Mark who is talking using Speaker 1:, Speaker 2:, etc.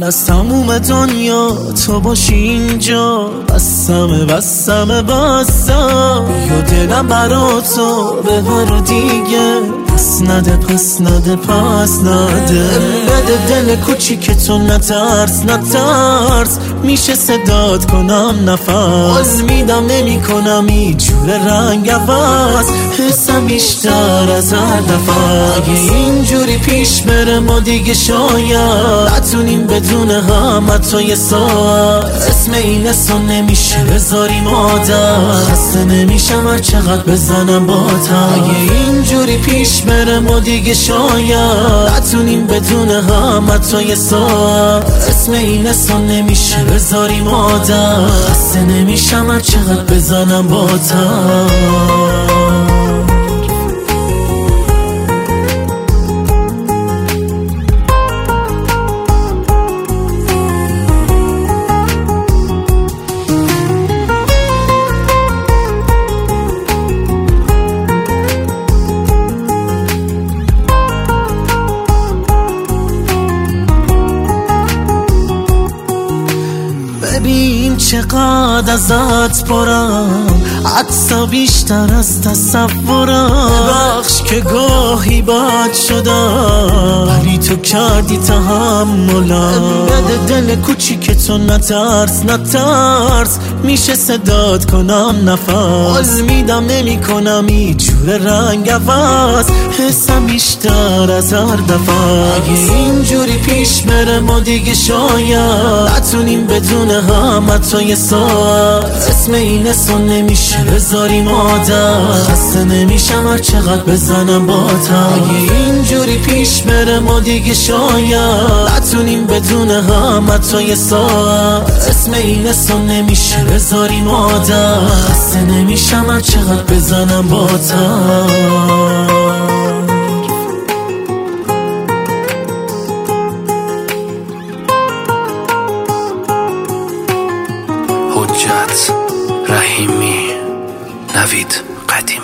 Speaker 1: از تموم دنیا تو باشی اینجا بسمه بیا دلم برا تو ببر دیگه پس نده بده دل کوچیک تو نترس میشه صدات کنم نفس میدم نمی کنم این جور رنگ عوض حسم بیشتر از هر دفعه اگه اینجوری پیش بره ما دیگه شاید نتونیم بدون هم حتی یه ساعت اسم این اسم نمیشه بذاریم عادت خسته نمیشم هر چقدر بزنم با اگه اینجوری پیش بره ما دیگه شاید نتونیم بدون هم حتی یه ساعت اسم این اسم نمیشه بذاریم عادت خسته نمیشم هر چقدر بزنم با ببین چقدر ازت پرم عطسا بیشتر از تصورم بخش که گاهی بد شدم ولی تو کردی تحملم بده دل کوچیک تو نترس میشه صدات کنم نفس میدم نمی کنم این جور رنگ عوض حسم بیشتر از هر دفعه اگه اینجوری پیش بره ما دیگه شاید نتونیم بدون هم حتی یه ساعت اسم این اسم نمیشه بذاریم عادت خسته نمیشم هر چقدر بزنم با اگه اینجوری پیش بره ما دیگه شاید نتونیم بدون هم حتی یه ساعت اسم این اسم نمیشه بذاریم عادت خسته نمیشم هر چقدر بزنم با
Speaker 2: حجت رحیمی نوید قدیمی